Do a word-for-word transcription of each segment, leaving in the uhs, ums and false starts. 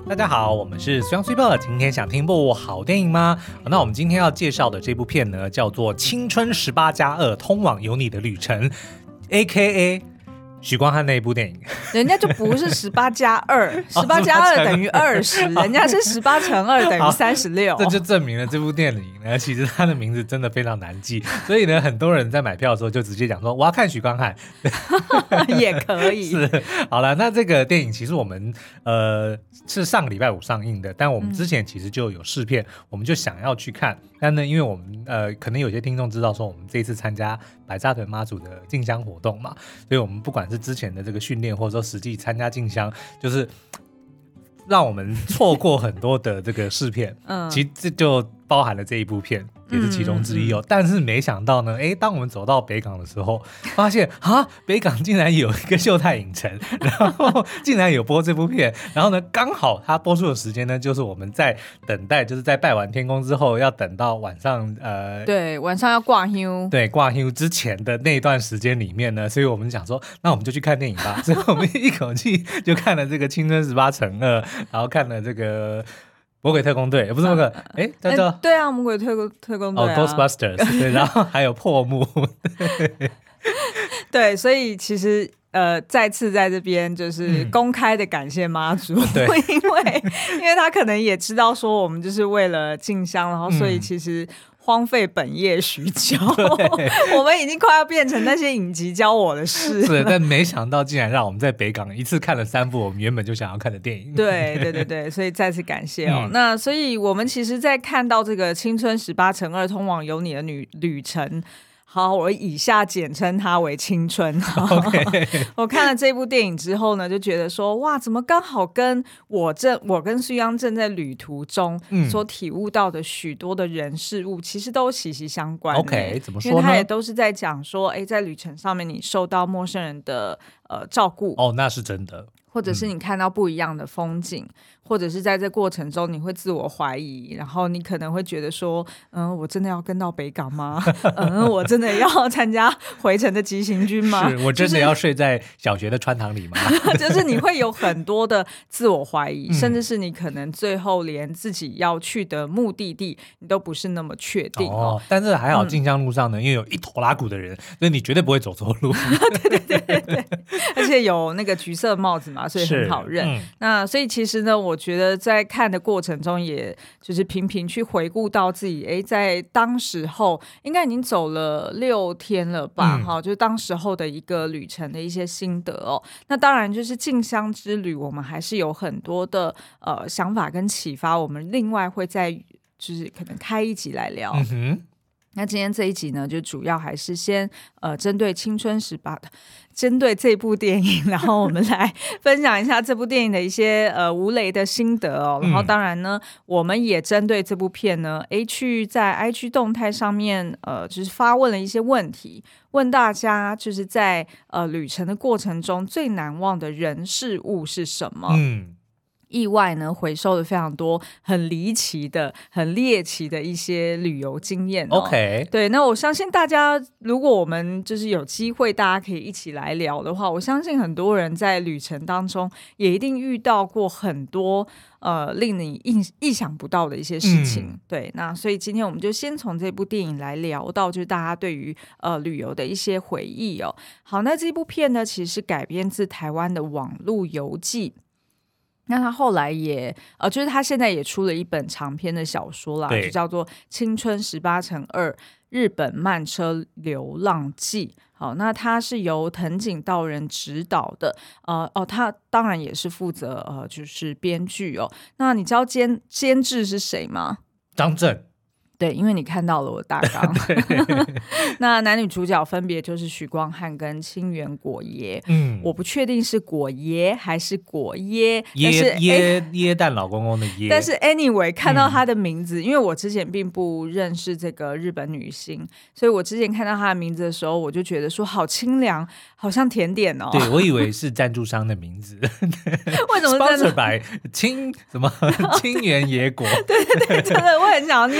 大家好，我们是 Sung Super， 今天想听部好电影吗？那我们今天要介绍的这部片呢，叫做《青春十八加二通往有你的旅程》 A K A 许光汉那一部电影。 人家就不是十八加二，十八加二等于二十，人家是十八乘二等于三十六。 这就证明了这部电影呢，其实它的名字真的非常难记，所以呢，很多人在买票的时候就直接讲说我要看许光汉， 也可以。 是，好了，那这个电影其实我们呃是上个礼拜五上映的，但我们之前其实就有试片，嗯、我们就想要去看，但呢，因为我们呃可能有些听众知道说我们这一次参加白沙屯妈祖的进香活动嘛，所以我们不管是之前的这个训练，或者说实际参加进香，就是让我们错过很多的这个试片，嗯，其实这就包含了这一部片，也是其中之一哦。嗯嗯、但是没想到呢，哎，当我们走到北港的时候，发现啊，北港竟然有一个秀泰影城，然后竟然有播这部片，然后呢，刚好它播出的时间呢，就是我们在等待，就是在拜完天公之后，要等到晚上，呃， 对，晚上要挂香， 对，挂香之前的那段时间里面呢，所以我们想说，那我们就去看电影吧，所以我们一口气就看了这个《青春十八乘二》，然后看了这个。魔鬼特工队，不是那个，哎、啊，叫做、 欸、对啊，魔鬼特特工队、啊、 哦 ，Ghostbusters， 对，然后还有破幕，对， 对，所以其实呃，再次在这边就是公开的感谢妈祖，嗯、 对， 因为因为他可能也知道说我们就是为了进香，然后所以其实。荒废本业许久，我们已经快要变成那些影集教我的事。 是，但没想到竟然让我们在北港一次看了三部我们原本就想要看的电影。 对对对对，所以再次感谢哦。嗯、那所以我们其实，在看到这个青春十八乘二通往有你的旅旅程。好，我以下简称它为青春。Okay. 我看了这部电影之后呢，就觉得说，哇，怎么刚好跟我正我跟苏央正在旅途中所体悟到的许多的人事物，嗯、其实都息息相关。 OK， 怎么说呢？ 因为他也都是在讲说，哎，在旅程上面你受到陌生人的呃照顾。 哦，那是真的。 或者是你看到不一样的风景，嗯、或者是在这过程中你会自我怀疑，然后你可能会觉得说，嗯，我真的要跟到北港吗？嗯，我真的要参加回程的急行军吗？ 是我真的要睡在小学的穿堂里吗？ 就是你会有很多的自我怀疑，嗯、甚至是你可能最后连自己要去的目的地你都不是那么确定哦。 哦，但是还好进香路上呢，嗯、因为有一拖拉鼓的人，所以你绝对不会走错路。 对对对对，而且有那个橘色帽子嘛。所以很好认，嗯、那所以其实呢，我觉得在看的过程中，也就是频频去回顾到自己，哎，在当时候应该已经走了六天了吧，哈、嗯，就是当时候的一个旅程的一些心得哦。那当然就是进香之旅，我们还是有很多的呃想法跟启发，我们另外会再就是可能开一集来聊。嗯哼，那今天这一集呢，就主要还是先呃针对青春十八的。针对这部电影，然后我们来分享一下这部电影的一些呃无雷的心得哦。然后当然呢，嗯、我们也针对这部片呢，诶，去在 I G 动态上面呃，就是发问了一些问题，问大家就是在呃旅程的过程中最难忘的人事物是什么？嗯。意外呢，回收了非常多很离奇的、很猎奇的一些旅游经验、哦。 OK， 对，那我相信大家，如果我们就是有机会，大家可以一起来聊的话，我相信很多人在旅程当中也一定遇到过很多呃令你意意想不到的一些事情。嗯、对，那所以今天我们就先从这部电影来聊到，就是大家对于呃旅游的一些回忆哦。好，那这部片呢，其实是改编自台湾的网路游记。那他后来也呃，就是他现在也出了一本长篇的小说啦，就叫做《青春十八乘二日本慢车流浪记》。好，那他是由藤井道人执导的，呃哦，他当然也是负责呃，就是编剧哦。那你知道监监制是谁吗？ 张震。 对，因为你看到了我大纲。那男女主角分别就是许光汉跟清原果耶。嗯，我不确定是果耶还是果耶， 耶耶耶诞老公公的耶。 但是 anyway 看到他的名字，嗯、因为我之前并不认识这个日本女星，所以我之前看到他的名字的时候，我就觉得说好清凉，好像甜点哦。 对，我以为是赞助商的名字。 为什么？Sponsor by 清什么清原野果？ 对对对，真的我很想要念成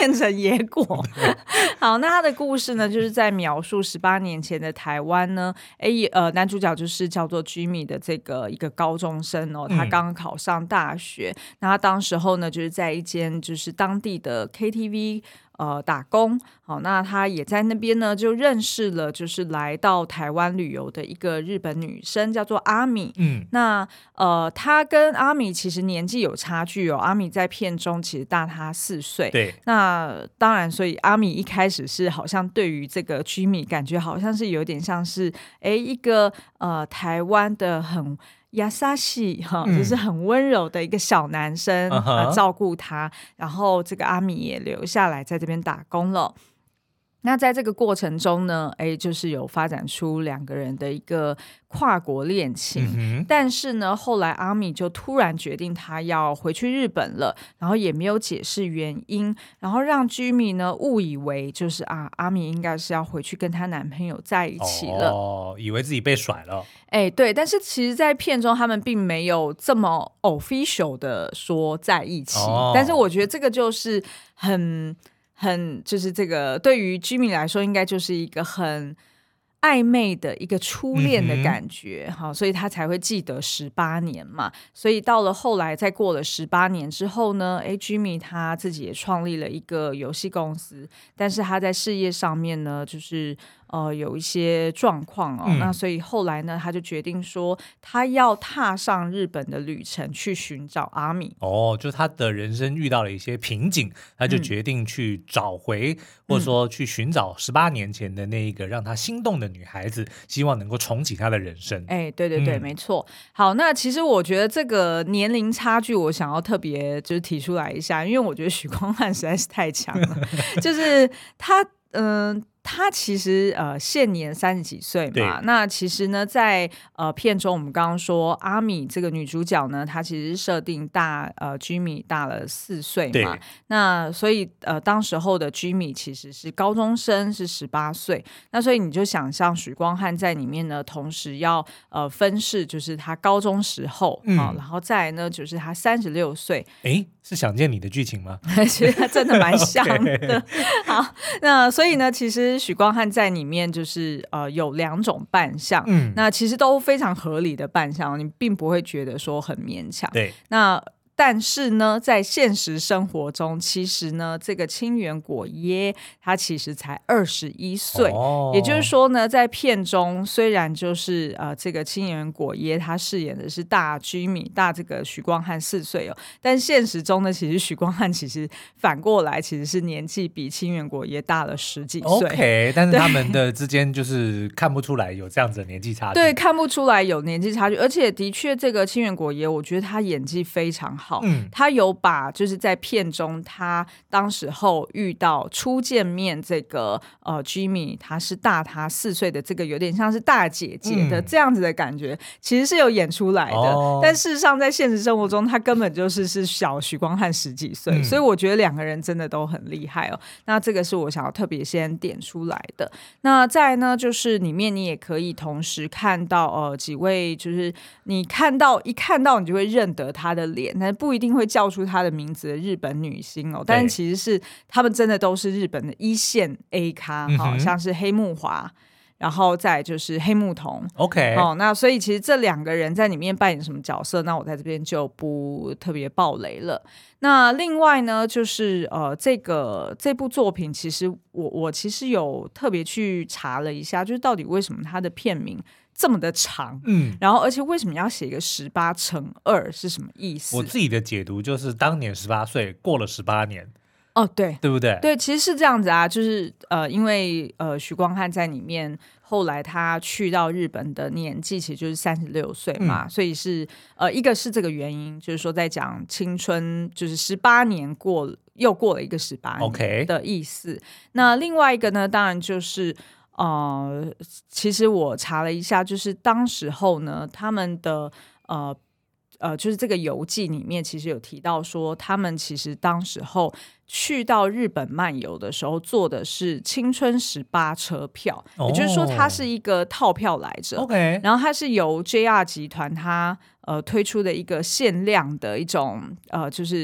野果。好，那他的故事呢，就是在描述十八年前的台湾呢，哎，呃，男主角就是叫做 Jimmy 的这个一个高中生哦，他刚刚考上大学，嗯、那他当时候呢，就是在一间就是当地的 K T V。呃，打工好，那他也在那边呢，就认识了，就是来到台湾旅游的一个日本女生，叫做阿米。嗯，那呃，他跟阿米其实年纪有差距哦，阿米在片中其实大他四岁。 对， 那当然，所以阿米一开始是好像对于这个居米感觉好像是有点像是哎一个呃台湾的很。亚萨西哈，就是很温柔的一个小男生、嗯呃、照顾他，然后这个阿米也留下来在这边打工了。那在这个过程中呢，哎，就是有发展出两个人的一个跨国恋情、嗯、但是呢后来阿米就突然决定他要回去日本了，然后也没有解释原因，然后让居米呢误以为就是啊阿米应该是要回去跟她男朋友在一起了， 哦，以为自己被甩了。 哎，对，但是其实在片中他们并没有这么 official 的说在一起、哦、但是我觉得这个就是很很就是这个对于 Jimmy 来说应该就是一个很暧昧的一个初恋的感觉、嗯、所以他才会记得十八年嘛。所以到了后来再过了十八年之后呢，哎 Jimmy 他自己也创立了一个游戏公司，但是他在事业上面呢就是呃，有一些状况哦、嗯，那所以后来呢，他就决定说，他要踏上日本的旅程，去寻找阿米。 哦，就他的人生遇到了一些瓶颈，他就决定去找回，嗯、或者说去寻找十八年前的那一个让他心动的女孩子，希望能够重启他的人生。 哎，对对对、嗯，没错。好，那其实我觉得这个年龄差距，我想要特别就是提出来一下，因为我觉得许光汉实在是太强了，就是他，嗯、呃。他其实呃现年三十几岁嘛，那其实呢在呃片中我们刚刚说阿米这个女主角呢，她其实是设定大呃 Jimmy 大了四岁嘛，那所以呃当时候的 Jimmy 其实是高中生，是十八岁，那所以你就想象许光汉在里面呢，同时要呃分饰就是他高中时候啊、嗯哦，然后再来呢就是他三十六岁， 哎，是想见你的剧情吗？ 其实他真的蛮像的。okay. 好，那所以呢，其实许光汉在里面就是呃有两种扮相，嗯，那其实都非常合理的扮相，你并不会觉得说很勉强。 对， 那但是呢在现实生活中，其实呢这个清原果耶他其实才二十一岁，哦，也就是说呢在片中虽然就是呃这个清原果耶他饰演的是大居米大这个许光汉四岁哦，但现实中呢其实许光汉其实反过来其实是年纪比清原果耶大了十几岁。 OK， 但是他们的之间就是看不出来有这样子的年纪差距。 对，看不出来有年纪差距，而且的确这个清原果耶我觉得他演技非常好。好，嗯，他有把就是在片中他当时候遇到初见面这个呃 Jimmy 他是大他四岁的这个有点像是大姐姐的这样子的感觉、嗯、其实是有演出来的、哦、但事实上在现实生活中他根本就是是小许光汉十几岁、嗯、所以我觉得两个人真的都很厉害哦。那这个是我想要特别先点出来的。那再来呢就是里面你也可以同时看到呃几位就是你看到一看到你就会认得他的脸，但不一定会叫出她的名字的日本女星哦，但是其实是他们真的都是日本的一线 A 咖、嗯哦、像是黑木华，然后再就是黑木瞳 OK、 哦、那所以其实这两个人在里面扮演什么角色，那我在这边就不特别爆雷了。那另外呢就是呃，这个这部作品其实我我其实有特别去查了一下，就是到底为什么它的片名这么的长，嗯，然后而且为什么要写一个十八乘二是什么意思？ 我自己的解读就是当年十八岁过了十八年。 哦，对， 对不对？ 对，其实是这样子啊，就是呃，因为呃，许光汉在里面后来他去到日本的年纪其实就是三十六岁嘛、嗯，所以是呃，一个是这个原因，就是说在讲青春，就是十八年过又过了一个十八年的意思。Okay. 那另外一个呢，当然就是呃，其实我查了一下，就是当时候呢，他们的呃。呃，就是这个游记里面其实有提到说，他们其实当时候去到日本漫游的时候坐的是青春十八车票、哦、也就是说它是一个套票来着、 okay. 然后它是由 J R 集团它呃推出的一个限量的一种呃就是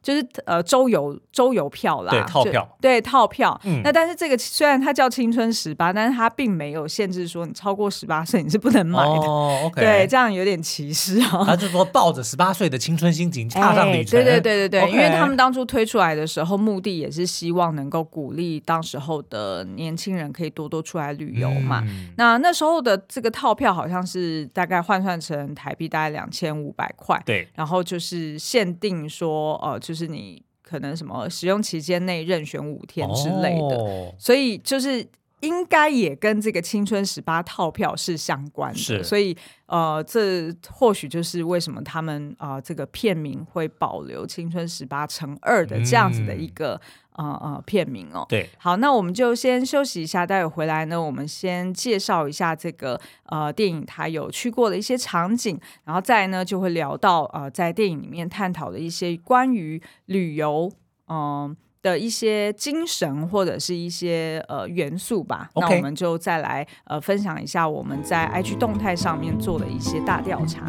就是呃周游周游票啦， 对套票， 对套票、 嗯。 那但是这个虽然它叫青春十八，但是它并没有限制说你超过十八岁你是不能买的。 哦 OK， 对，这样有点歧视哦。 他就说抱着十八岁的青春心情踏上旅程。 哎、对对对对对， okay 因为他们当初推出来的时候，目的也是希望能够鼓励当时候的年轻人可以多多出来旅游嘛。嗯、那那时候的这个套票好像是大概换算成台币大概两千五百块， 对， 然后就是限定说，呃，就是你可能什么使用期间内任选五天之类的，哦、所以就是应该也跟这个青春十八套票是相关的， 是， 所以呃，这或许就是为什么他们啊、呃、这个片名会保留青春十八乘二的这样子的一个、嗯、呃呃片名哦。 对， 好，那我们就先休息一下，待会回来呢，我们先介绍一下这个呃电影它有去过的一些场景，然后再来呢就会聊到呃在电影里面探讨的一些关于旅游嗯。呃的一些精神或者是一些呃元素吧， okay. 那我们就再来呃分享一下我们在 I G 动态上面做的一些大调查。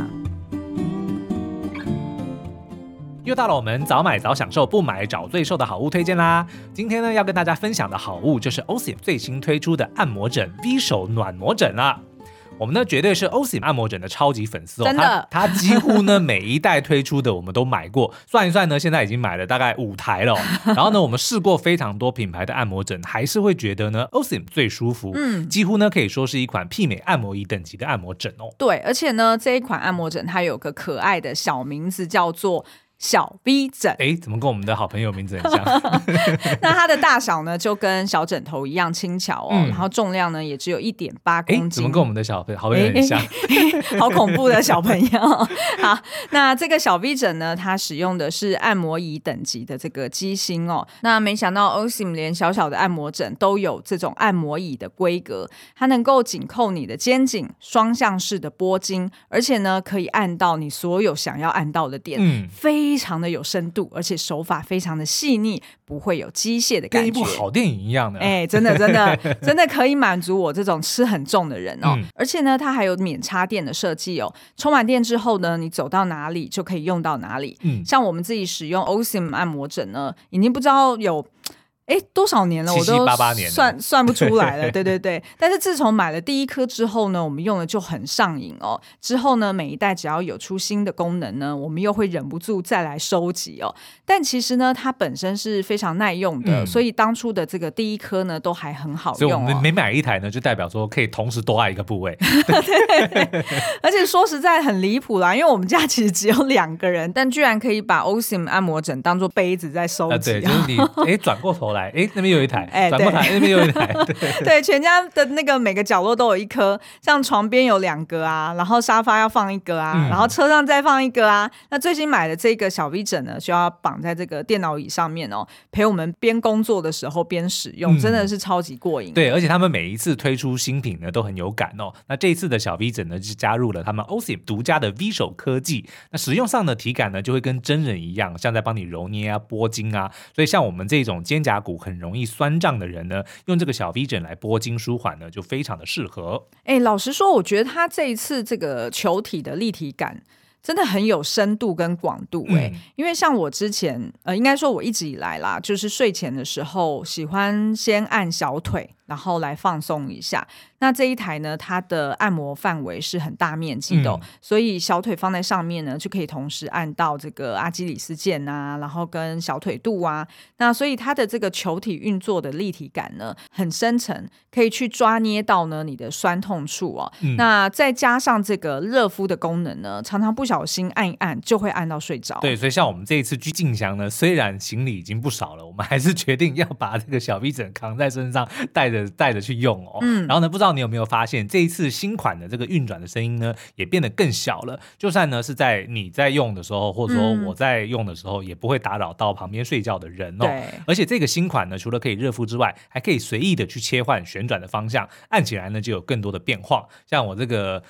又到了我们早买早享受不买找罪受的好物推荐啦！今天呢要跟大家分享的好物就是 O S I M 最新推出的按摩枕 V 手暖膜枕啦。我们呢绝对是 O S I M 按摩枕的超级粉丝哦， 真的， 它几乎呢每一代推出的我们都买过，算一算呢，现在已经买了大概五台了、哦。然后呢，我们试过非常多品牌的按摩枕，还是会觉得呢 O S I M 最舒服，嗯，几乎呢可以说是一款媲美按摩椅等级的按摩枕哦。 对，而且呢这一款按摩枕它有个可爱的小名字叫做小 V 枕， 哎，怎么跟我们的好朋友名字很像？ 那它的大小呢，就跟小枕头一样轻巧哦，嗯、然后重量呢也只有 一点八公斤。 怎么跟我们的小朋友好朋友很像？ 好恐怖的小朋友！好，那这个小 V 枕呢，它使用的是按摩椅等级的这个机芯哦。那没想到 O S I M 连小小的按摩枕都有这种按摩椅的规格，它能够紧扣你的肩颈，双向式的拨筋，而且呢可以按到你所有想要按到的点，嗯，非。非常的有深度，而且手法非常的细腻，不会有机械的感觉， 跟一部好电影一样的。 哎，真的真的真的可以满足我这种吃很重的人哦。嗯、而且呢，它还有免插电的设计哦。充满电之后呢，你走到哪里就可以用到哪里。嗯，像我们自己使用 O S I M 按摩枕呢，已经不知道有。哎，多少年了，我都算算不出来了。对对对，但是自从买了第一颗之后呢，我们用的就很上瘾哦。之后呢，每一代只要有出新的功能呢，我们又会忍不住再来收集哦。但其实呢，它本身是非常耐用的，嗯、所以当初的这个第一颗呢，都还很好用、哦。 所以我们每买一台呢，就代表说可以同时多爱一个部位。 对，而且说实在很离谱啦，因为我们家其实只有两个人，但居然可以把 O S I M 按摩枕当做杯子在收集、哦。 啊、对，就是你哎转过头来。哎，那边有一台，哎，转过台那边有一台，对对，全家的那个每个角落都有一颗，像床边有两个啊，然后沙发要放一个啊，嗯、然后车上再放一个啊。那最新买的这个小 V 枕呢，需要绑在这个电脑椅上面哦，陪我们边工作的时候边使用，嗯、真的是超级过瘾。 对，而且他们每一次推出新品呢，都很有感哦。那这一次的小 V 枕呢，就加入了他们 O S I M 独家的 V 手科技，那使用上的体感呢，就会跟真人一样，像在帮你揉捏啊、拨筋啊。所以像我们这种肩胛骨很容易酸胀的人呢，用这个小 V 枕来拨筋舒缓呢，就非常的适合。 哎，老实说，我觉得它这一次这个球体的立体感真的很有深度跟广度哎、欸，嗯、因为像我之前呃，应该说我一直以来啦，就是睡前的时候喜欢先按小腿，然后来放松一下。那这一台呢，它的按摩范围是很大面积的、哦嗯，所以小腿放在上面呢，就可以同时按到这个阿基里斯腱啊，然后跟小腿肚啊。那所以它的这个球体运作的立体感呢，很深层，可以去抓捏到呢你的酸痛处哦。嗯、那再加上这个热敷的功能呢，常常不小心按一按就会按到睡着。 对，所以像我们这一次去进香呢，虽然行李已经不少了，我们还是决定要把这个小 V 枕扛在身上，带着带着去用哦。嗯，然后呢，不知道你有没有发现，这一次新款的这个运转的声音呢，也变得更小了。就算呢是在你在用的时候，或者说我在用的时候，嗯、也不会打扰到旁边睡觉的人哦。 对， 而且这个新款呢，除了可以热敷之外，还可以随意的去切换旋转的方向，按起来呢就有更多的变化。像我这个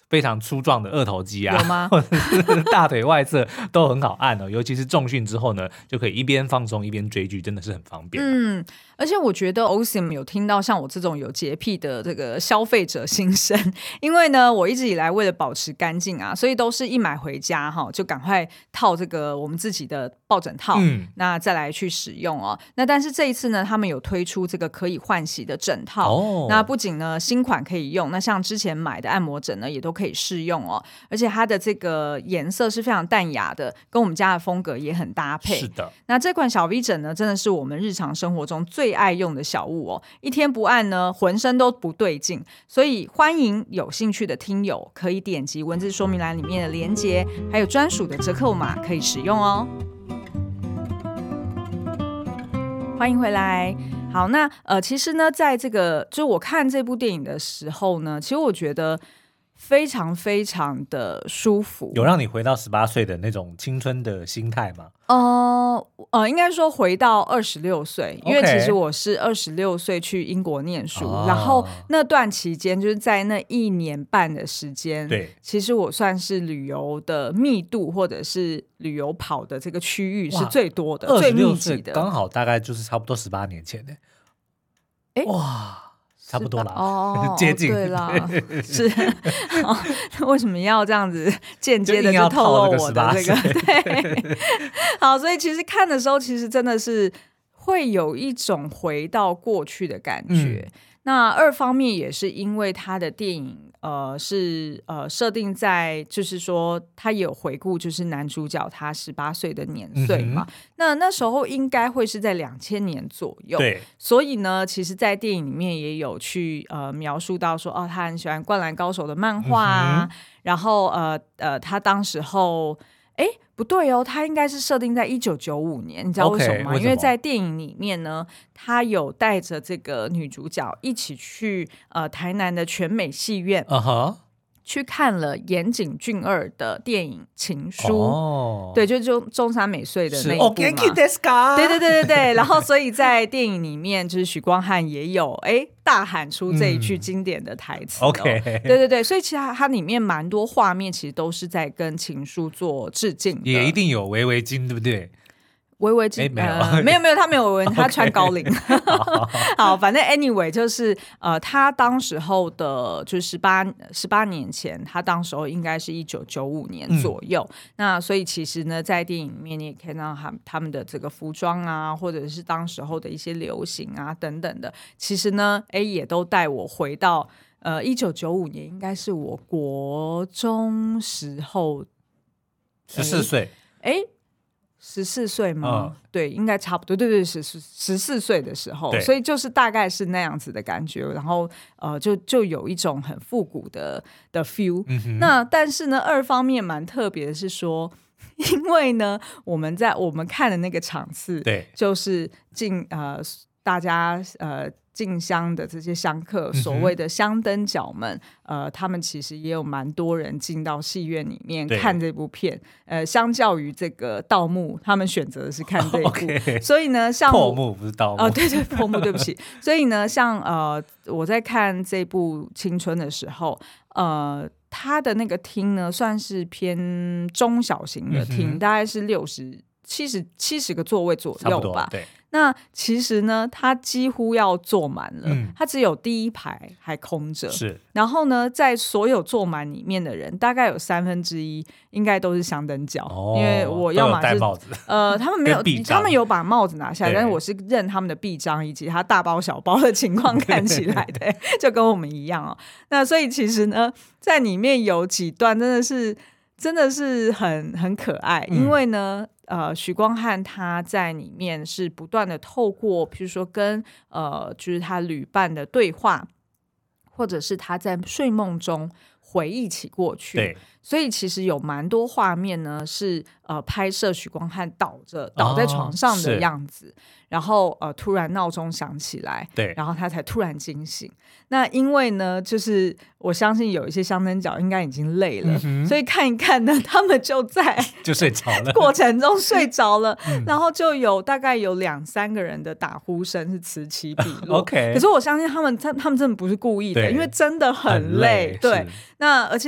非常粗壮的二头肌啊， 有吗？ 或者是大腿外侧都很好按哦，尤其是重训之后呢，就可以一边放松一边追剧，真的是很方便。 嗯，而且我觉得 O S I M 有听到像我这种有洁癖的这个消费者心声，因为呢，我一直以来为了保持干净啊，所以都是一买回家哈，就赶快套这个我们自己的抱枕套，嗯，那再来去使用哦。那但是这一次呢，他们有推出这个可以换洗的枕套，哦，那不仅呢新款可以用，那像之前买的按摩枕呢也都可以试用哦，而且它的这个颜色是非常淡雅的，跟我们家的风格也很搭配。 是的， 那这款小 V 枕呢，真的是我们日常生活中最爱用的小物哦，一天不按呢，浑身都不对劲。所以欢迎有兴趣的听友可以点击文字说明栏里面的连结，还有专属的折扣码可以使用哦。欢迎回来。好，那呃，其实呢，在这个就是我看这部电影的时候呢，其实我觉得非常非常的舒服。 有让你回到十八岁的那种青春的心态吗？ 呃呃，应该说回到二十六岁，因为其实我是二十六岁去英国念书，哦，然后那段期间就是在那一年半的时间，对，其实我算是旅游的密度或者是旅游跑的这个区域是最多的，最密集的， 刚好大概就是差不多十八年前的，哎，哇。差不多啦， 哦， 接近， 对啦，是、哦，为什么要这样子间接的就透露我的这个？对，好，所以其实看的时候，其实真的是会有一种回到过去的感觉。嗯，那二方面也是因为他的电影呃是呃设定在就是说他也有回顾就是男主角他十八岁的年岁嘛，嗯，那那时候应该会是在两千年左右，对，所以呢其实在电影里面也有去呃描述到说哦他很喜欢灌篮高手的漫画啊，嗯，然后呃呃他当时候哎，不对哦，它应该是设定在一九九五年，你知道为什么吗？ Okay, 为什么？ 因为在电影里面呢，他有带着这个女主角一起去呃台南的全美戏院， uh-huh. 去看了岩井俊二的电影《情书》，哦，对，就是中中山美穗的那一部嘛。对对对对对，然后所以在电影里面，就是许光汉也有哎大喊出这一句经典的台词，哦。嗯 okay. 对对对，所以其实它里面蛮多画面，其实都是在跟《情书》做致敬的， 也一定有围围巾，对不对？ 围围巾没有、呃、没有没有他没有围他穿高领好，反正 anyway 就是呃，他当时候的就是十八十八年前，他当时候应该是一九九五年左右、嗯、那所以其实呢在电影里面你也看到他他们的这个服装啊，或者是当时候的一些流行啊等等的，其实呢哎也都带我回到呃一九九五年，应该是我国中时候十四岁哎十四岁吗、嗯？对，应该差不多。对对，十十四岁的时候，所以就是大概是那样子的感觉。然后呃，就就有一种很复古的的 feel、嗯。那但是呢，二方面蛮特别的是说，因为呢，我们在我们看的那个场次，对，就是进呃大家呃。进香的这些香客，所谓的香灯脚们、嗯、呃，他们其实也有蛮多人进到戏院里面看这部片。呃，相较于这个盗墓，他们选择的是看这一部。Okay. 所以呢，像破墓不是盗墓， 呃，对对，破墓，对不起。所以呢，像呃，我在看这部《青春》的时候，呃，他的那个厅呢，算是偏中小型的厅、嗯，大概是六十、七十、七十个座位左右吧。对。那其实呢它几乎要坐满了、嗯、它只有第一排还空着，是。然后呢在所有坐满里面的人大概有三分之一应该都是香灯脚、哦、因为我要么是戴帽子呃他们没有他们有把帽子拿下来，但是我是认他们的臂章以及他大包小包的情况看起来对就跟我们一样哦。那所以其实呢在里面有几段真的是真的是很很可爱、嗯、因为呢呃，许光汉他在里面是不断的透过比如说跟呃就是他旅伴的对话，或者是他在睡梦中回忆起过去，对，所以其实有蛮多画面呢是呃拍摄许光汉倒着倒在床上的样子、哦、然后呃突然闹钟响起来，对，然后他才突然惊醒。那因为呢就是我相信有一些香灯脚应该已经累了、嗯、所以看一看呢他们就在就睡着了过程中睡着了、嗯、然后就有大概有两三个人的打呼声是此起彼落 OK， 可是我相信他们他们真的不是故意的，因为真的很累，很累，对。那而且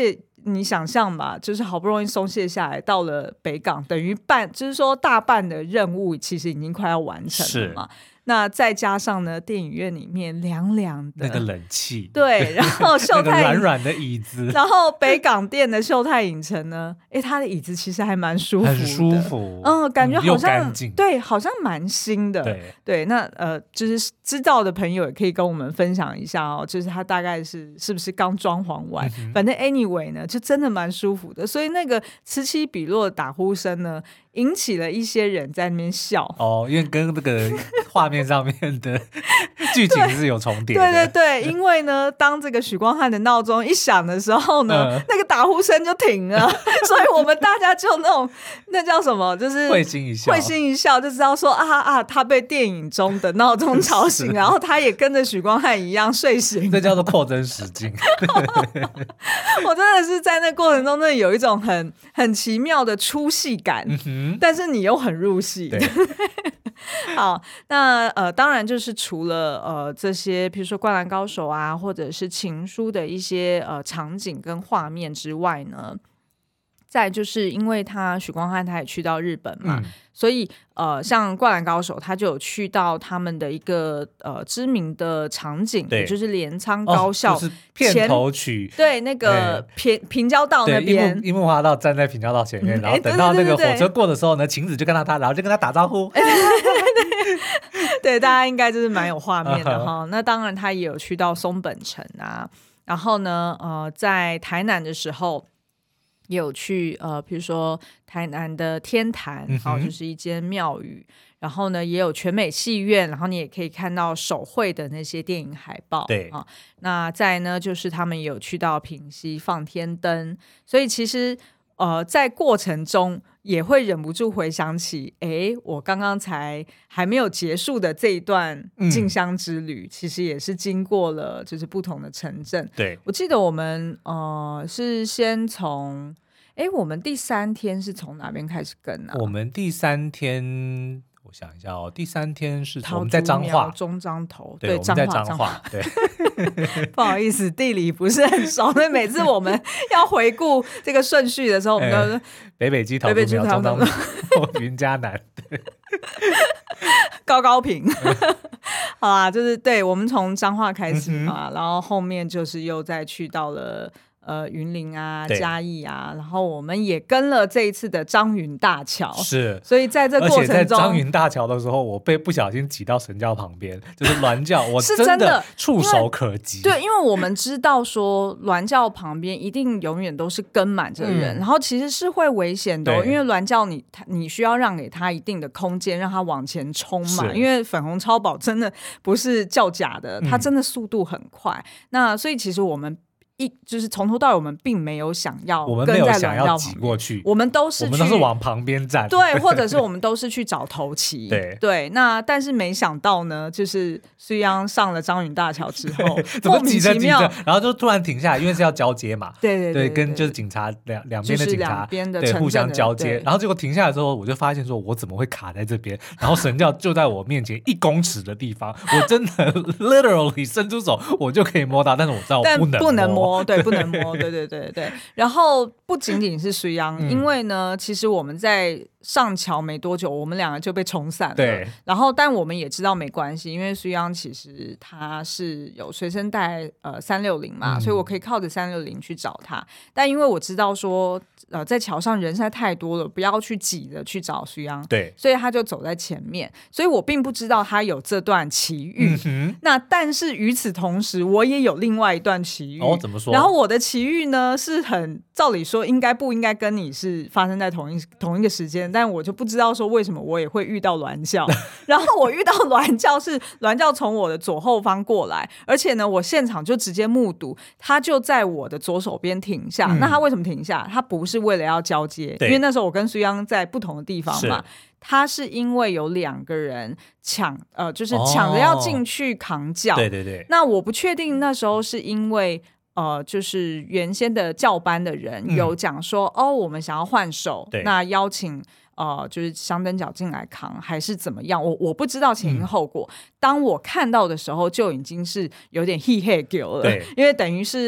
你想象吧，就是好不容易松懈下来，到了北港，等于半，就是说大半的任务其实已经快要完成了嘛。那再加上呢，电影院里面凉凉的， 那个冷气， 对，然后秀泰那个软软的椅子， 然后北港店的秀泰影城呢，哎，它的椅子其实还蛮舒服的， 很舒服， 嗯，感觉好像、 嗯、 对，好像蛮新的， 对对。那呃，就是知道的朋友也可以跟我们分享一下哦，就是它大概是是不是刚装潢完，嗯、反正 anyway 呢，就真的蛮舒服的，所以那个此起彼落的打呼声呢，引起了一些人在那边笑哦，因为跟这个画面上面的剧情是有重叠的。 对对对，因为呢，当这个许光汉的闹钟一响的时候呢，嗯、那个打呼声就停了，所以我们大家就那种那叫什么，就是会心一笑， 会心一笑，就知道说啊啊，他被电影中的闹钟吵醒，然后他也跟着许光汉一样睡醒， 这叫做扩增实境。 我真的是在那过程中，真的有一种很很奇妙的出戏感。嗯、但是你又很入戏。好，那呃，当然就是除了呃这些，比如说《灌篮高手》啊，或者是《情书》的一些呃场景跟画面之外呢，再就是因为他许光汉他也去到日本嘛，嗯、所以呃，像《灌篮高手》他就有去到他们的一个呃知名的场景，也就是镰仓高校、 哦就是、片头曲， 对那个平平交道那边， 樱木花道站在平交道前面，嗯、然后等到那个火车过的时候呢，晴子就看到他，然后就跟他打招呼。 对，大家应该就是蛮有画面的哈。Uh huh. 那当然，他也有去到松本城啊，然后呢，呃，在台南的时候也有去呃，比如说台南的天坛，然后、嗯、就是一间庙宇，然后呢也有全美戏院，然后你也可以看到手绘的那些电影海报。 对啊，那再呢就是他们也有去到平溪放天灯，所以其实呃在过程中也会忍不住回想起，哎，我刚刚才还没有结束的这一段进香之旅，嗯、其实也是经过了就是不同的城镇。 对， 我记得我们呃是先从，哎，我们第三天是从哪边开始跟啊？ 我们第三天，我想一下哦，第三天是我们在彰化中彰头， 对， 彰化彰化，对。 不好意思，地理不是很熟，所以每次我们要回顾这个顺序的时候，我们都是、欸、 北北基、桃竹苗、中彰头、云嘉南、 高高屏。好啦，就是对，我们从彰化开始嘛，嗯、然后后面就是又再去到了。呃，云林啊，嘉义啊，然后我们也跟了这一次的张云大桥， 是， 所以在这过程中，而且在张云大桥的时候，我被不小心挤到神教旁边，就是銮教，我真的触手可及。 对，因为我们知道说銮教旁边一定永远都是跟满着人，嗯、然后其实是会危险的、哦，因为銮教你你需要让给他一定的空间，让他往前冲嘛。因为粉红超跑真的不是叫假的，它真的速度很快。嗯、那所以其实我们。一就是从头到尾，我们并没有想要跟在銮教旁边，我们没有想要挤过去， 我们都是我们都是往旁边站， 对，或者是我们都是去找头旗， 对对。那但是没想到呢，就是虽然上了张云大桥之后， 莫名其妙，然后就突然停下来，因为是要交接嘛， 对对 对, 对, 对，跟就是警察两两边的警察的对互相交接，然后结果停下来之后，我就发现说我怎么会卡在这边？然后神教就在我面前一公尺的地方，我真的 literally 伸出手我就可以摸到，但是我知道我不能摸， 不能摸，对，不能摸。对对对对，然后不仅仅是水央、嗯，因为呢，其实我们在上桥没多久，我们两个就被冲散了。 对， 然后但我们也知道没关系，因为水央其实他是有随身带呃三六零嘛、嗯，所以我可以靠着三六零去找他。但因为我知道说呃在桥上人实在太多了，不要去挤着去找水央， 对， 所以他就走在前面，所以我并不知道他有这段奇遇。嗯、那但是与此同时，我也有另外一段奇遇。 哦，怎么说？ 然后我的奇遇呢是很照理说应该不应该跟你是发生在同一同一个时间，但我就不知道说为什么我也会遇到銮教。然后我遇到銮教是銮教从我的左后方过来，而且呢我现场就直接目睹他就在我的左手边停下、嗯、那他为什么停下？他不是为了要交接，因为那时候我跟苏央在不同的地方嘛，他是因为有两个人抢呃，就是抢着要进去扛轿、哦、 对对对。 那我不确定那时候是因为呃，就是原先的教班的人有讲说、嗯、哦我们想要换手，那邀请呃，就是香灯脚进来扛还是怎么样，我我不知道前因后果、嗯、当我看到的时候就已经是有点嘿嘿狗了，因为等于是并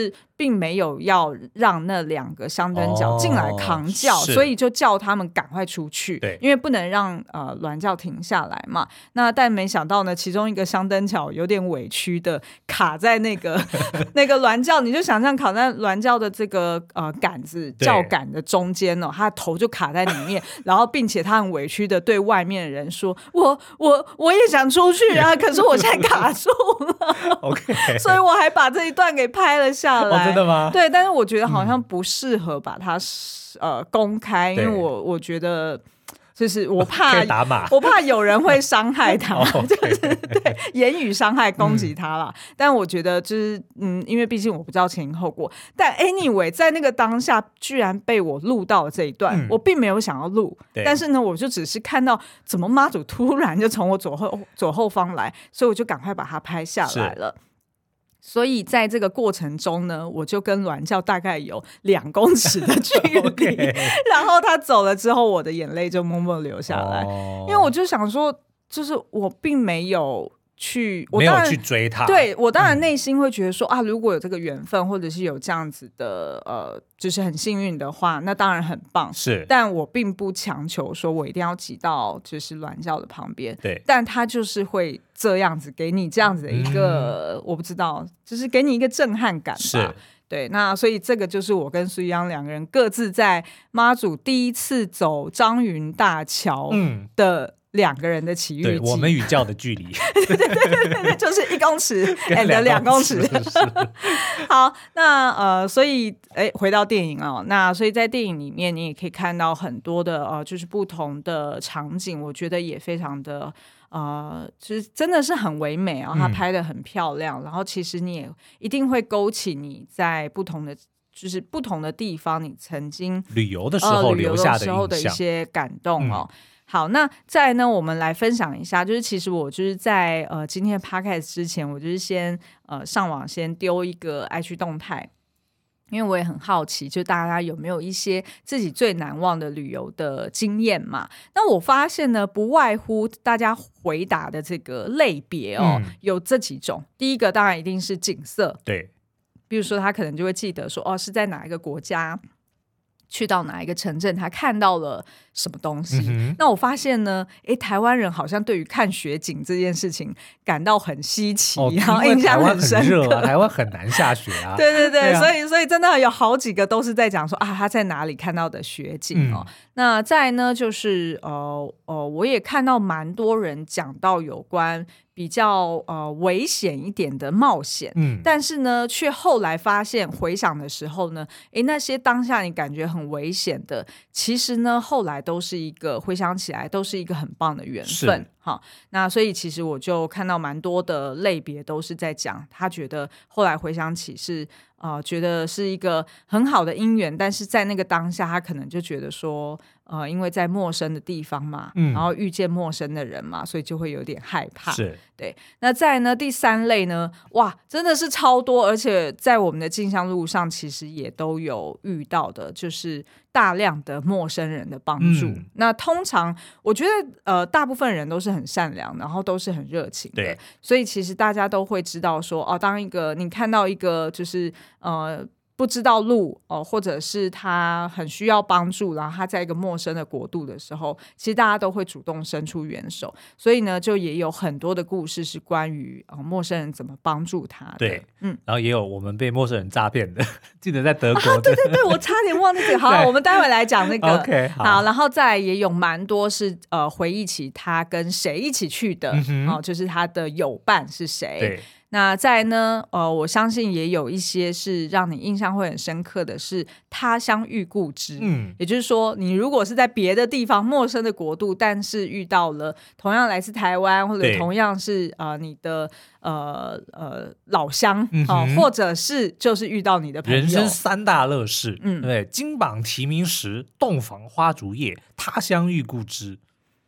并没有要让那两个香灯脚进来扛轿、哦、所以就叫他们赶快出去， 对， 因为不能让呃銮轿停下来嘛。那但没想到呢，其中一个香灯脚有点委屈的卡在那个那个銮轿，你就想象卡在銮轿的这个呃杆子轿杆的中间哦，他的头就卡在里面，然后并且他很委屈的对外面的人说：“我我我也想出去啊，可是我现在卡住了。 OK， 所以我还把这一段给拍了下来。 哦、真的吗？ 对，但是我觉得好像不适合把它、嗯、呃公开，因为我我觉得。就是我怕打码， 我怕有人会伤害他，就是对言语伤害攻击他啦、嗯。但我觉得就是嗯，因为毕竟我不知道前因后果。但 anyway， 在那个当下，居然被我录到了这一段、嗯，我并没有想要录，但是呢，我就只是看到怎么妈祖突然就从我左后左后方来，所以我就赶快把它拍下来了。所以在这个过程中呢，我就跟銮轿大概有两公尺的距离okay 然后他走了之后，我的眼泪就默默流下来、哦、因为我就想说，就是我并没有去我当然没有去追他， 对，我当然内心会觉得说、嗯、啊，如果有这个缘分或者是有这样子的呃，就是很幸运的话，那当然很棒， 是， 但我并不强求说我一定要挤到就是銮轿的旁边， 对， 但他就是会这样子给你这样子的一个、嗯、我不知道，就是给你一个震撼感吧， 是，对， 那所以这个就是我跟苏一央两个人各自在妈祖第一次走张云大桥的两个人的奇遇记， 对，我们与教的距离对对对对对，就是一公尺 and 两公尺好，那呃所以哎回到电影哦，那所以在电影里面你也可以看到很多的呃就是不同的场景，我觉得也非常的呃，其实真的是很唯美啊、哦，它拍得很漂亮、嗯、然后其实你也一定会勾起你在不同的就是不同的地方你曾经旅游的时候留下的印象、呃、旅游的时候的一些感动哦、嗯，好，那再来呢，我们来分享一下，就是其实我就是在呃今天的 podcast 之前，我就是先呃上网先丢一个 I G 动态，因为我也很好奇，就大家有没有一些自己最难忘的旅游的经验嘛？那我发现呢，不外乎大家回答的这个类别哦、嗯，有这几种。第一个当然一定是景色， 对， 比如说他可能就会记得说，哦，是在哪一个国家。去到哪一个城镇他看到了什么东西、嗯、那我发现呢诶台湾人好像对于看雪景这件事情感到很稀奇、哦、然后印象很深刻， 台湾很热啊，台湾很难下雪啊对对 对, 对、啊、所以所以真的有好几个都是在讲说啊他在哪里看到的雪景哦、嗯、那再来呢就是呃呃我也看到蛮多人讲到有关比较呃危险一点的冒险，嗯，但是呢，却后来发现回想的时候呢，诶，那些当下你感觉很危险的，其实呢，后来都是一个回想起来都是一个很棒的缘分，好，那所以其实我就看到蛮多的类别都是在讲，他觉得后来回想起是呃觉得是一个很好的姻缘，但是在那个当下，他可能就觉得说。呃，因为在陌生的地方嘛、嗯，然后遇见陌生的人嘛，所以就会有点害怕。 是， 对。那再来呢，第三类呢，哇，真的是超多，而且在我们的进香路上，其实也都有遇到的，就是大量的陌生人的帮助。嗯、那通常我觉得，呃，大部分人都是很善良，然后都是很热情的， 对。 所以其实大家都会知道说，哦，当一个你看到一个就是呃。不知道路、呃、或者是他很需要帮助，然后他在一个陌生的国度的时候，其实大家都会主动伸出援手，所以呢就也有很多的故事是关于、呃、陌生人怎么帮助他的。 对，嗯，然后也有我们被陌生人诈骗的，记得在德国的、 啊、对对对，我差点忘记这个好，我们待会来讲那个 OK 好, 好，然后再来也有蛮多是、呃、回忆起他跟谁一起去的、嗯呃、就是他的友伴是谁。 对， 那再来呢呃，我相信也有一些是让你印象会很深刻的是他乡遇故知，嗯，也就是说你如果是在别的地方陌生的国度，但是遇到了同样来自台湾或者同样是、呃、你的呃呃老乡、嗯呃、或者是就是遇到你的朋友， 人生三大乐事，嗯，对，金榜题名时，洞房花烛夜，他乡遇故知。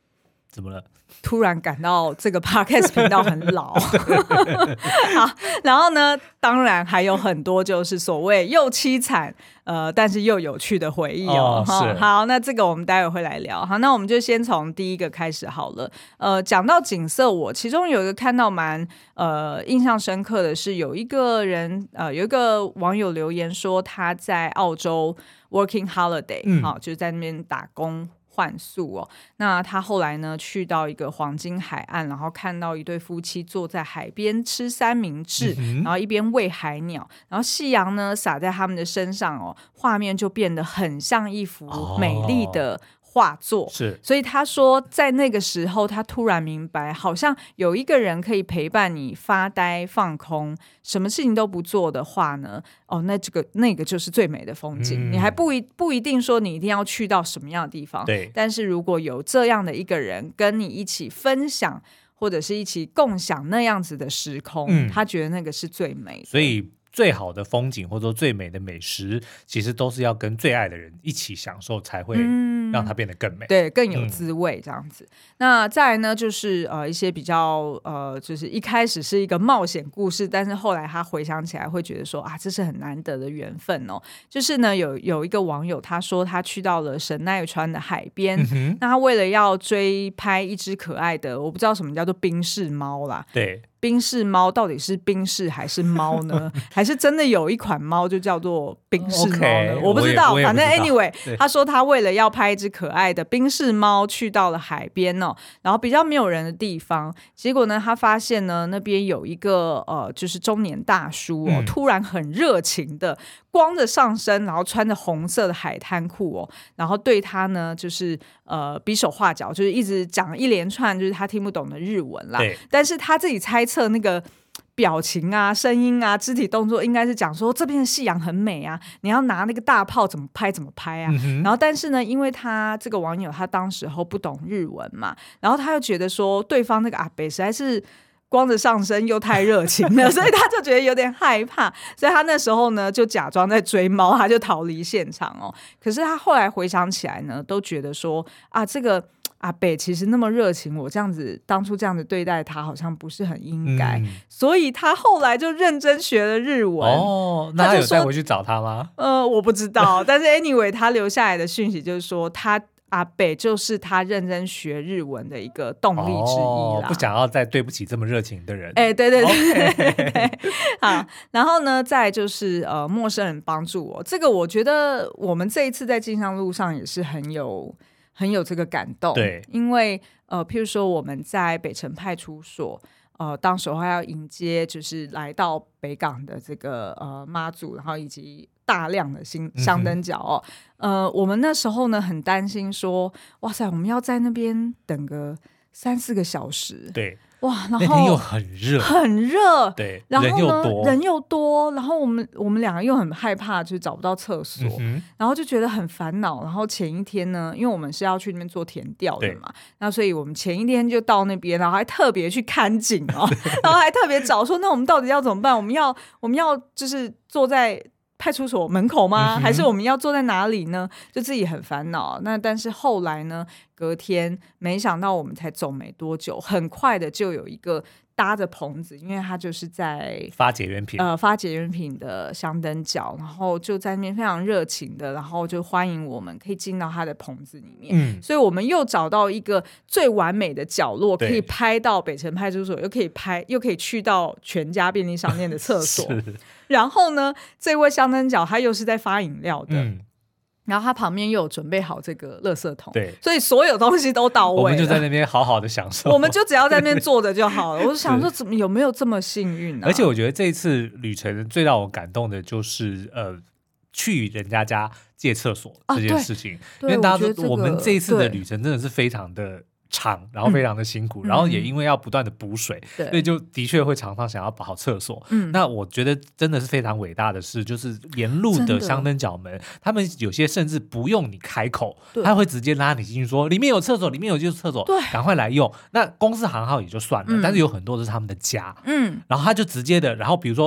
怎么了？ 突然感到这个 podcast 频道很老好，然后呢当然还有很多就是所谓又凄惨呃，但是又有趣的回忆哦。 哦好，那这个我们待会会来聊。好，那我们就先从第一个开始好了。呃，讲到景色，我其中有一个看到蛮呃印象深刻的是，有一个人呃有一个网友留言说他在澳洲 working holiday，嗯，好，就是在那边打工换宿哦。那他后来呢去到一个黄金海岸，然后看到一对夫妻坐在海边吃三明治，嗯，然后一边喂海鸟，然后夕阳呢洒在他们的身上哦，画面就变得很像一幅美丽的画作， 是， 所以他说在那个时候他突然明白，好像有一个人可以陪伴你发呆放空，什么事情都不做的话呢，哦，那这个那个就是最美的风景，嗯，你还不一不一定说你一定要去到什么样的地方， 对， 但是如果有这样的一个人跟你一起分享或者是一起共享那样子的时空，嗯，他觉得那个是最美的。 所以最好的风景或者说最美的美食，其实都是要跟最爱的人一起享受，才会让它变得更美，嗯， 对，更有滋味这样子，嗯，那再来呢就是呃一些比较呃就是一开始是一个冒险故事，但是后来他回想起来会觉得说啊，这是很难得的缘分哦。就是呢有有一个网友他说他去到了神奈川的海边，嗯，那他为了要追拍一只可爱的，我不知道什么叫做宾士猫啦， 对， 宾士猫到底是宾士还是猫呢？还是真的有一款猫就叫做宾士猫呢？ Okay, 我不知道，反正 anyway 他说他为了要拍一只可爱的宾士猫去到了海边哦，然后比较没有人的地方，结果呢他发现呢那边有一个呃就是中年大叔哦，嗯，突然很热情的光着上身，然后穿着红色的海滩裤哦，然后对他呢就是呃比手画脚，就是一直讲一连串就是他听不懂的日文啦，但是他自己猜测那个表情啊声音啊肢体动作应该是讲说这边的夕阳很美啊，你要拿那个大炮怎么拍怎么拍啊，嗯，然后但是呢因为他这个网友他当时候不懂日文嘛，然后他又觉得说对方那个阿伯实在是光着上身又太热情了，所以他就觉得有点害怕，所以他那时候呢就假装在追猫，他就逃离现场哦。可是他后来回想起来呢，都觉得说啊，这个阿北其实那么热情，我这样子当初这样子对待他好像不是很应该，嗯，所以他后来就认真学了日文。 哦，那他有再回去找他吗？ 呃，我不知道，但是 anyway 他留下来的讯息就是说他阿北就是他认真学日文的一个动力之一啦， 哦，不想要再对不起这么热情的人。 哎，欸，对对对， okay. 对，好，然后呢，再来就是呃，陌生人帮助我，这个我觉得我们这一次在进香路上也是很有很有这个感动， 对， 因为呃，譬如说我们在北城派出所。呃，当时候要迎接就是来到北港的这个呃妈祖，然后以及大量的新香灯脚哦，嗯，呃，我们那时候呢很担心说，哇塞，我们要在那边等个三四个小时， 对， 哇，然后那天又很热， 很热， 对， 然后呢人又多， 人又多，然后我们我们两个又很害怕，就是找不到厕所，嗯，然后就觉得很烦恼。然后前一天呢，因为我们是要去那边做田调的嘛，那所以我们前一天就到那边，然后还特别去看景哦，然后还特别找说，那我们到底要怎么办？我们要我们要就是坐在派出所门口吗？还是我们要坐在哪里呢？就自己很烦恼。那但是后来呢，隔天没想到我们才走没多久，很快的就有一个搭着棚子，因为他就是在发结缘品， 呃，发结缘品的香灯脚，然后就在那边非常热情的，然后就欢迎我们可以进到他的棚子里面。嗯，所以我们又找到一个最完美的角落，可以拍到北城派出所，又可以拍，又可以去到全家便利商店的厕所。然后呢，这位香灯脚他又是在发饮料的。嗯，然后他旁边又有准备好这个垃圾桶， 对， 所以所有东西都到位了， 我们就在那边好好的享受， 我们就只要在那边坐着就好了。我就想说，怎么有没有这么幸运呢？ 而且我觉得这一次旅程最让我感动的就是呃，去人家家借厕所这件事情，啊，因为大家都，这个，我们这一次的旅程真的是非常的长，然后非常的辛苦，嗯，然后也因为要不断的补水，嗯，所以就的确会常常想要跑厕所。嗯，那我觉得真的是非常伟大的事，就是沿路的香灯脚们，他们有些甚至不用你开口，他会直接拉你进去说里面有厕所，里面有就是厕所，赶快来用。那公司行号也就算了，嗯，但是有很多都是他们的家，嗯，然后他就直接的，然后比如说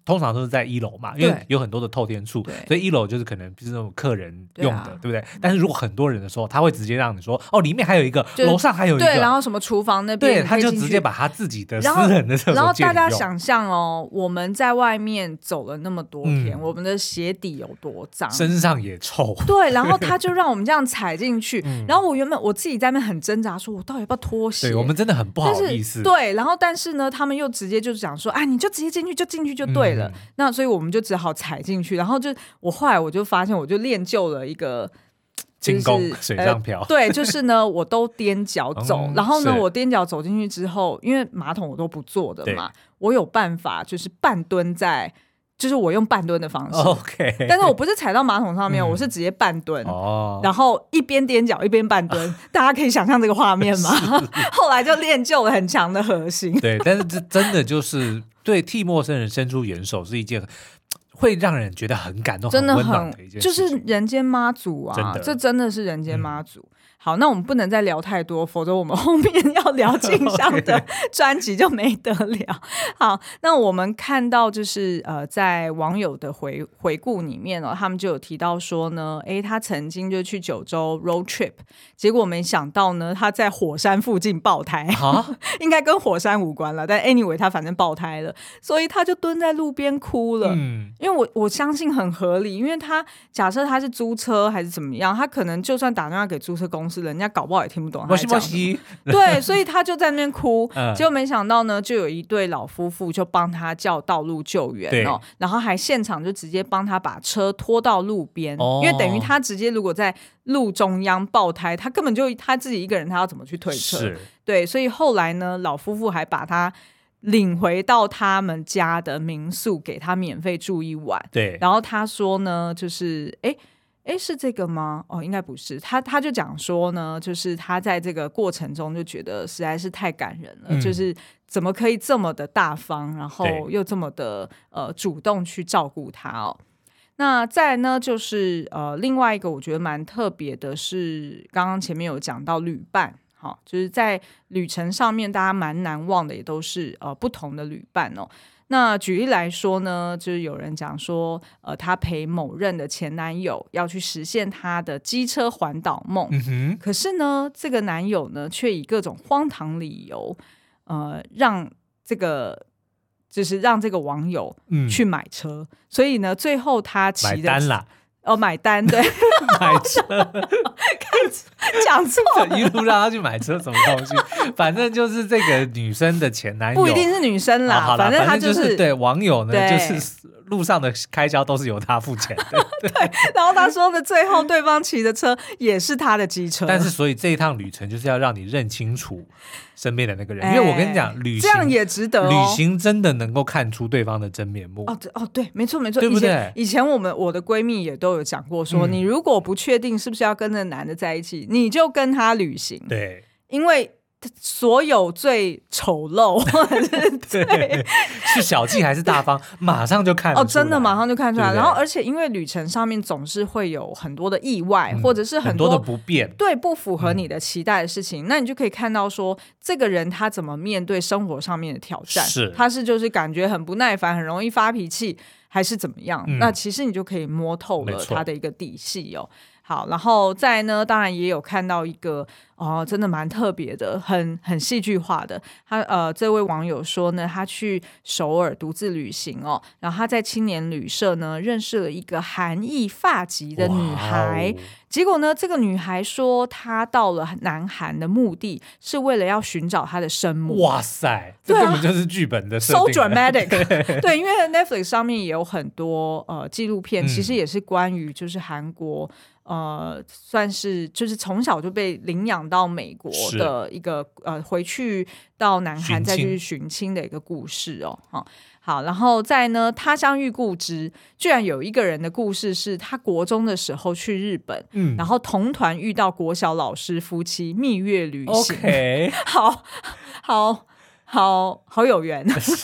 通常都是在一楼嘛，因为有很多的透天处，所以一楼就是可能是那种客人用的， 对,、啊、对不对？但是如果很多人的时候，他会直接让你说，哦，里面还有一个，楼上还有一个， 对，然后什么厨房那边， 对，他就直接把他自己的私人的厕所借你用。 然后大家想象哦，我们在外面走了那么多天，嗯、我们的鞋底有多脏， 身上也臭， 对，然后他就让我们这样踩进去，嗯、然后我原本我自己在那边很挣扎，说我到底要不要脱鞋？ 对，我们真的很不好意思， 对，然后但是呢，他们又直接就讲说，啊，你就直接进去就进去就对了，嗯、那所以我们就只好踩进去，然后就我后来我就发现，我就练就了一个。 轻功水上漂、 呃，对，就是呢，我都踮脚走，嗯、然后呢，我踮脚走进去之后，因为马桶我都不坐的嘛，我有办法就是半蹲在，就是我用半蹲的方式 ，OK， 但是我不是踩到马桶上面，嗯、我是直接半蹲，哦、然后一边踮脚一边半蹲，大家可以想象这个画面吗？后来就练就了很强的核心， 对，但是这真的就是对替陌生人伸出援手是一件。会让人觉得很感动、很温暖的一件事情， 就是人间妈祖啊，这真的是人间妈祖。嗯、好，那我们不能再聊太多，否则我们后面要聊镜像的专辑就没得聊。好，那我们看到就是呃，在网友的回回顾里面哦，他们就有提到说呢，哎，他曾经就去九州 road trip， 结果没想到呢，他在火山附近爆胎，啊、应该跟火山无关了，但 anyway 他反正爆胎了，所以他就蹲在路边哭了。嗯，因为我我相信很合理，因为他假设他是租车还是怎么样，他可能就算打电话给租车公司，人家搞不好也听不懂他在讲什么。对，所以他就在那边哭，嗯、结果没想到呢，就有一对老夫妇就帮他叫道路救援哦，然后还现场就直接帮他把车拖到路边，哦、因为等于他直接如果在路中央爆胎，他根本就他自己一个人，他要怎么去推车？对，所以后来呢，老夫妇还把他领回到他们家的民宿，给他免费住一晚。对，然后他说呢，就是哎哎，是这个吗？哦，应该不是。他他就讲说呢，就是他在这个过程中就觉得实在是太感人了，嗯、就是怎么可以这么的大方，然后又这么的呃主动去照顾他哦。那再来呢，就是呃另外一个我觉得蛮特别的是，刚刚前面有讲到旅伴。好，就是在旅程上面，大家蛮难忘的，也都是呃不同的旅伴哦。那举例来说呢，就是有人讲说，呃，他陪某任的前男友要去实现他的机车环岛梦，嗯哼，可是呢，这个男友呢，却以各种荒唐理由，呃，让这个就是让这个网友去买车，嗯、所以呢，最后他骑的买单啦。 哦，买单对， 买车， 讲错了， 一路让他去买车，什么东西？反正就是这个女生的前男友， 不一定是女生啦，哦、 好啦反正他就、 是对网友呢，就是路上的开销都是由他付钱的。 对，然后他说的最后对方骑的车也是他的机车， 但是所以这一趟旅程就是要让你认清楚身边的那个人，欸、因为我跟你讲，旅行这样也值得、哦， 旅行真的能够看出对方的真面目。 哦哦，对，没错没错， 对不对？ 以前, 以前我们我的闺蜜也都有讲过说，说、嗯、你如果不确定是不是要跟那男的在一起，你就跟他旅行。 对， 因为所有最丑陋或者是最是小气还是大方，马上就看得出来。 哦，真的马上就看出来。 对对， 然后，而且因为旅程上面总是会有很多的意外，嗯、或者是很多, 很多的不便， 对，不符合你的期待的事情，嗯、那你就可以看到说，这个人他怎么面对生活上面的挑战。 是， 他是就是感觉很不耐烦，很容易发脾气，还是怎么样？嗯、那其实你就可以摸透了他的一个底细哦。好，然后再来呢，当然也有看到一个哦，真的蛮特别的，很很戏剧化的。他呃，这位网友说呢，他去首尔独自旅行哦，然后他在青年旅社呢认识了一个韩裔发籍的女孩。结果呢，这个女孩说，她到了南韩的目的是为了要寻找她的生母。 哇塞，这根本就是剧本的设定。 So dramatic 。对，因为 Netflix 上面也有很多呃纪录片，嗯、其实也是关于就是韩国。呃，算是就是从小就被领养到美国的一个呃，回去到南韩再去寻亲的一个故事哦。哈，好，然后再呢，他乡遇故知，居然有一个人的故事是他国中的时候去日本，嗯，然后同团遇到国小老师夫妻蜜月旅行。 OK， 好好好好有缘。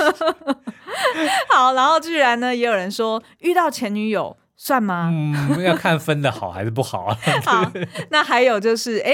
好，然后居然呢，也有人说遇到前女友。算吗？ 嗯，要看分的好还是不好啊。 好，那还有就是，哎，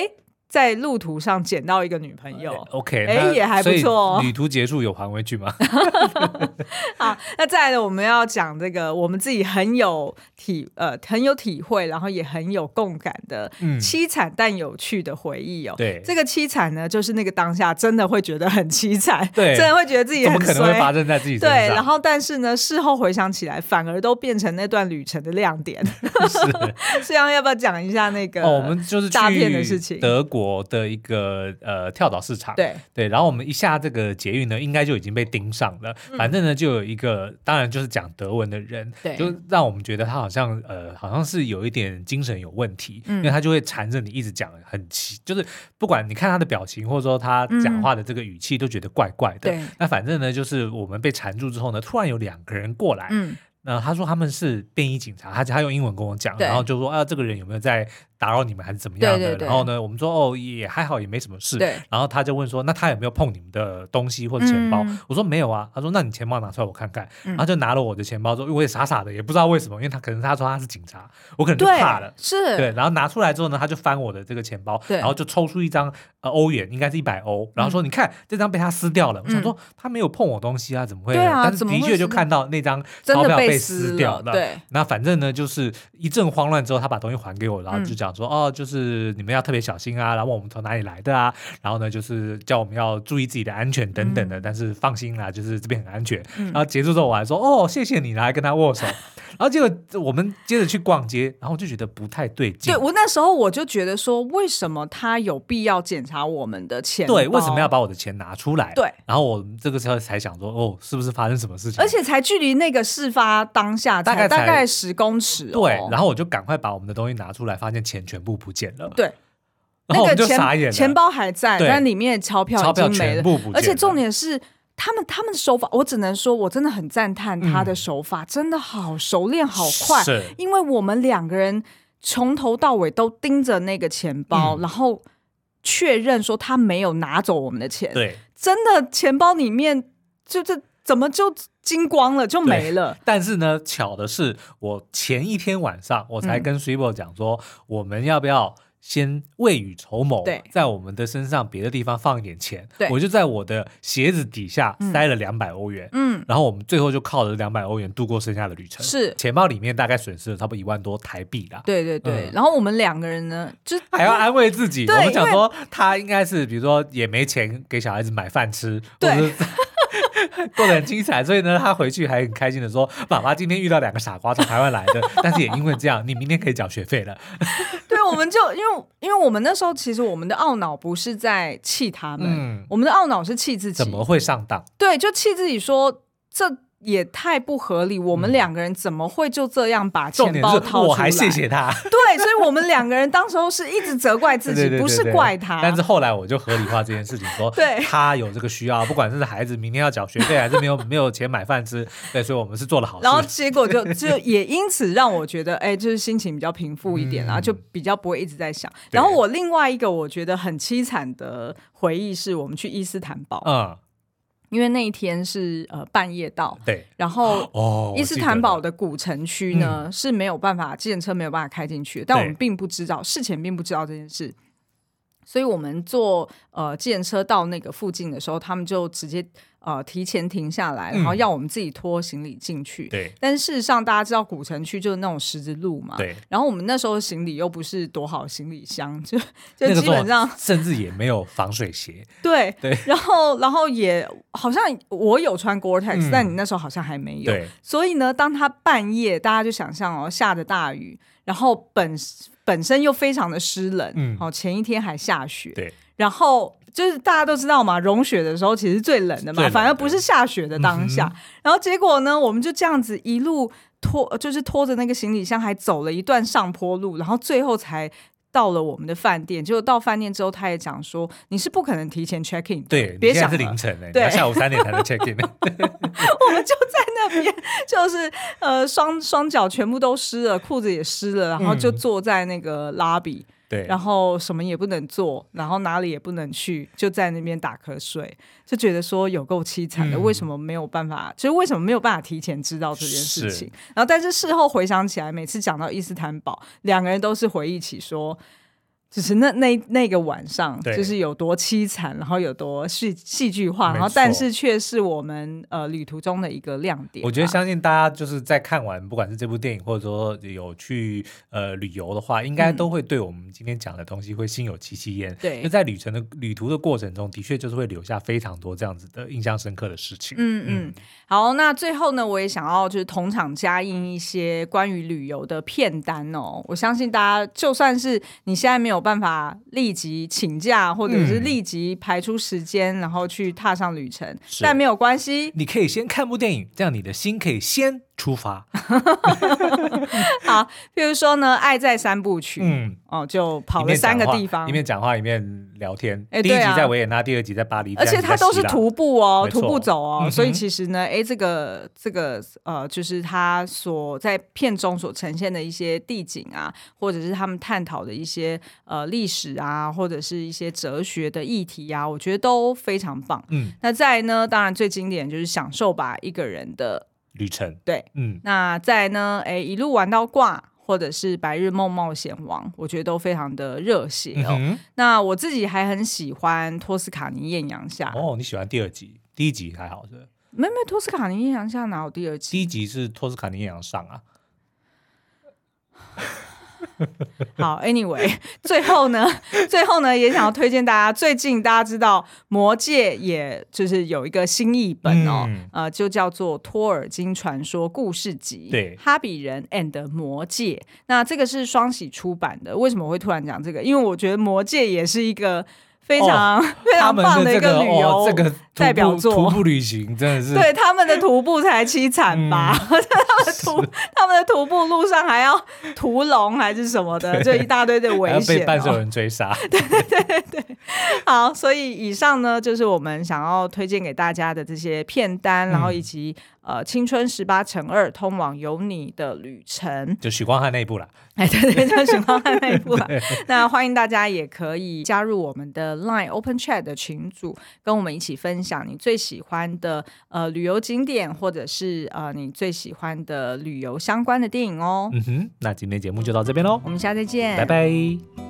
在路途上捡到一个女朋友。 OK， 哎，也还不错、哦。 旅途结束有还回去吗？ 好，那再来呢，我们要讲这个我们自己很有体呃很有体会，然后也很有共感的凄惨但有趣的回忆哦。 对、嗯， 这个凄惨呢，就是那个当下真的会觉得很凄惨， 对， 真的会觉得自己很衰， 怎么可能会发生在自己身上？ 对，然后但是呢，事后回想起来，反而都变成那段旅程的亮点。是，这样要不要讲一下那个？ 哦，我们就是诈骗的事情， 德国的一个呃跳蚤市场， 对对，然后我们一下这个捷运呢，应该就已经被盯上了。嗯、反正呢，就有一个，当然就是讲德文的人， 对， 就让我们觉得他好像呃，好像是有一点精神有问题，嗯、因为他就会缠着你一直讲，很奇，就是不管你看他的表情，或者说他讲话的这个语气，都觉得怪怪的。 对， 那反正呢，就是我们被缠住之后呢，突然有两个人过来，嗯。那他说他们是便衣警察，他他用英文跟我讲，然后就说啊，这个人有没有在打扰你们还是怎么样的？ 对对对， 然后呢，我们说哦也还好，也没什么事。 对， 然后他就问说，那他有没有碰你们的东西或者钱包？嗯、我说没有啊。他说那你钱包拿出来我看看。嗯、然后就拿了我的钱包之后，我也傻傻的，也不知道为什么，因为他可能他说他是警察，我可能就怕了。 是， 对。然后拿出来之后呢，他就翻我的这个钱包，然后就抽出一张呃欧元，应该是一百欧，然后说、嗯、你看这张被他撕掉了。我想说、嗯、他没有碰我东西啊，怎么会？ 对啊， 但是的确就看到那张钞票被撕掉了。 对， 那反正呢，就是一阵慌乱之后，他把东西还给我，然后就讲说，嗯、哦，就是你们要特别小心啊，然后我们从哪里来的啊，然后呢，就是叫我们要注意自己的安全等等的，嗯、但是放心啦，就是这边很安全。嗯、然后结束之后，我还说，哦，谢谢你，来跟他握手。然后结果我们接着去逛街，然后就觉得不太对劲。 对，我那时候我就觉得说，为什么他有必要检查我们的钱包？ 对，为什么要把我的钱拿出来？ 对， 然后我这个时候才想说，哦，是不是发生什么事情？ 而且才距离那个事发当下大概大概十公尺、哦。 对，然后我就赶快把我们的东西拿出来，发现钱全部不见了。 对， 然后我们就傻眼了， 那个钱包还在，但里面的钞票已经没了， 不见了。 而且重点是。他们他们的手法，我只能说，我真的很赞叹他的手法，嗯、真的好熟练，好快。 是， 因为我们两个人从头到尾都盯着那个钱包，嗯、然后确认说他没有拿走我们的钱。 对， 真的钱包里面就这怎么就金光了，就没了。 但是呢，巧的是，我前一天晚上我才跟 Swibo 讲说，嗯、我们要不要先未雨绸缪，在我们的身上别的地方放一点钱，我就在我的鞋子底下塞了两百欧元，嗯，然后我们最后就靠着两百欧元度过剩下的旅程。 是， 钱包里面大概损失了差不多一万多台币啦。 对对对，嗯、然后我们两个人呢，就还要安慰自己，我们想说他应该是比如说也没钱给小孩子买饭吃， 对。 或者过得很精彩，所以呢，他回去还很开心的说：“爸爸今天遇到两个傻瓜从台湾来的，但是也因为这样，你明天可以缴学费了。” 对，我们就因为因为我们那时候其实我们的懊恼不是在气他们，嗯、我们的懊恼是气自己， 怎么会上当？ 对，就气自己说这也太不合理，我们两个人怎么会就这样把钱包掏出来？ 我还谢谢他。 对，所以我们两个人当时候是一直责怪自己， 对对对对， 不是怪他。 但是后来我就合理化这件事情，说对他有这个需要，不管是孩子明天要缴学费，还是没有没有钱买饭吃，对，所以我们是做了好事。 然后结果就就也因此让我觉得，哎，就是心情比较平复一点，然后就比较不会一直在想。然后我另外一个我觉得很凄惨的回忆是我们去伊斯坦堡，嗯。因为那一天是呃半夜到， 对， 然后伊斯坦堡的古城区呢、哦、是没有办法，计程车没有办法开进去的，但我们并不知道，事前并不知道这件事，所以我们坐呃计程车到那个附近的时候，他们就直接呃提前停下来，然后要我们自己拖行李进去。 对、嗯， 但是事实上大家知道古城区就是那种十字路嘛， 对。 然后我们那时候行李又不是多好的行李箱，就就基本上、 那个、甚至也没有防水鞋。 对对， 然后然后也好像我有穿 Gore-Tex、嗯、但你那时候好像还没有。 对， 所以呢，当他半夜，大家就想象哦，下着大雨，然后本本身又非常的湿冷，嗯，哦，前一天还下雪， 对， 然后。就是大家都知道嘛，融雪的时候其实最冷的嘛，反而不是下雪的当下、嗯、然后结果呢我们就这样子一路拖，就是拖着那个行李箱还走了一段上坡路，然后最后才到了我们的饭店。结果到饭店之后他也讲说你是不可能提前 check in 的， 对， 别想了， 你现在是凌晨的，你要下午三点才能 check in 我们就在那边就是呃双双脚全部都湿了，裤子也湿了，然后就坐在那个 lobby、嗯对， 然后什么也不能做，然后哪里也不能去，就在那边打瞌睡，就觉得说有够凄惨的、嗯、为什么没有办法，就是为什么没有办法提前知道这件事情。然后但是事后回想起来，每次讲到伊斯坦堡，两个人都是回忆起说就是那那那个晚上，就是有多凄惨，然后有多戏戏剧化，然后但是却是我们呃旅途中的一个亮点、啊。 我觉得相信大家就是在看完不管是这部电影，或者说有去呃旅游的话，应该都会对我们今天讲的东西会心有戚戚焉。 对、嗯， 就在旅程的旅途的过程中，的确就是会留下非常多这样子的印象深刻的事情。 嗯嗯，好，那最后呢，我也想要就是同场加映一些关于旅游的片单哦。我相信大家，就算是你现在没有办法立即请假，或者是立即排出时间，然后去踏上旅程，但没有关系， 你可以先看部电影，这样你的心可以先出发。 好，比如说呢，《爱在三部曲》，嗯，哦，就跑了三个地方， 一面讲话一面聊天。 欸、 第一集在维也纳，第二集在巴黎， 而且它都是徒步哦，徒步走哦、 嗯， 所以其实呢，哎，这个这个呃，就是他所在片中所呈现的一些地景啊，或者是他们探讨的一些呃历史啊，或者是一些哲学的议题啊，我觉得都非常棒。嗯，那再来呢，当然最经典就是享受吧一个人的旅程。 对，嗯，那再来呢，哎，一路玩到挂，或者是白日梦冒险王，我觉得都非常的热血哦、嗯。那我自己还很喜欢托斯卡尼艳阳下。 哦，你喜欢第二集？第一集还好是不是？ 没没，托斯卡尼艳阳下哪有第二集？ 第一集是托斯卡尼艳阳上啊。 好 ，Anyway， 最后呢，最后呢，也想要推荐大家，最近大家知道《魔戒》也就是有一个新译本哦，嗯、呃，就叫做《托尔金传说故事集》， 对， 哈比人 and 魔戒。那这个是双喜出版的。为什么我会突然讲这个？因为我觉得《魔戒》也是一个非常、哦、非常棒的一个旅游代表作， 哦这个、徒步旅行真的是对他们的徒步才凄惨吧、嗯、他们的徒他们的徒步路上还要屠龙还是什么的，就一大堆的危险、哦， 还要被半兽人追杀。 对对对对，好，所以以上呢就是我们想要推荐给大家的这些片单，然后以及、嗯、呃青春十八乘二通往有你的旅程， 就许光汉那一部啦。 哎，对对，就许光汉那一部啦。那欢迎大家也可以加入我们的 Line Open Chat 的群组，跟我们一起分享你最喜欢的呃旅游景点，或者是呃你最喜欢的旅游相关的电影哦。 嗯哼，那今天节目就到这边咯， 我们下次见， 拜拜。